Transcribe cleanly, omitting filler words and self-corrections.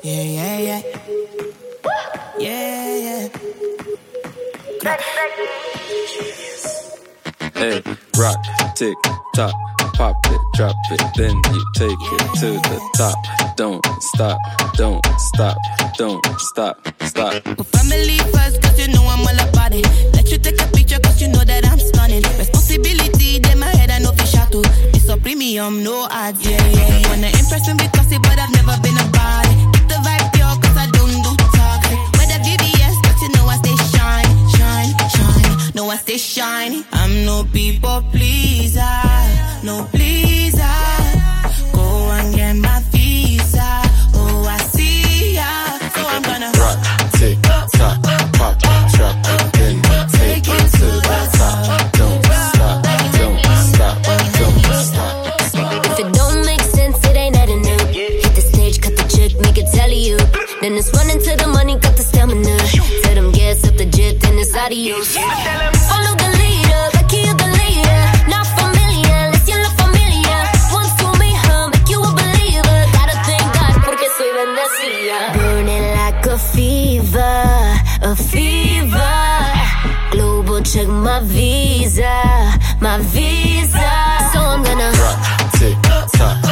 Yeah. Hey, rock, tick, tock, pop it, drop it, then you take it to the top. Don't stop, don't stop, don't stop, stop. Well, family first, cause you know I'm all about it. Let you take a picture, cause you know that I'm stunning. Responsibility, then my head, I know fish out too. It's a premium, no ads, yeah. Wanna impress me with classy, but I've never been about it. Get the vibe pure, cause I don't do toxic. Whether VVS, but you know I stay shine. No, I stay shiny. I'm no people pleaser, no pleaser. Go and get my visa. Oh, I see ya. So I'm gonna rock, tick, tock, pop, drop it, then take it to the top. Don't stop, don't stop, don't stop. If it don't make sense, it ain't adding up. Hit the stage, cut the check, make it tally you. Then it's running to the money, got the stamina. Tell them gas up the jet, then it's adios. Follow the leader, Becky the leader. Not familiar, let's you look familiar. Once to me, make you a believer. Gotta thank God, porque soy bendecida. Burning like a fever, a fever. Global check my visa, my visa. So I'm gonna rock, tick, tock.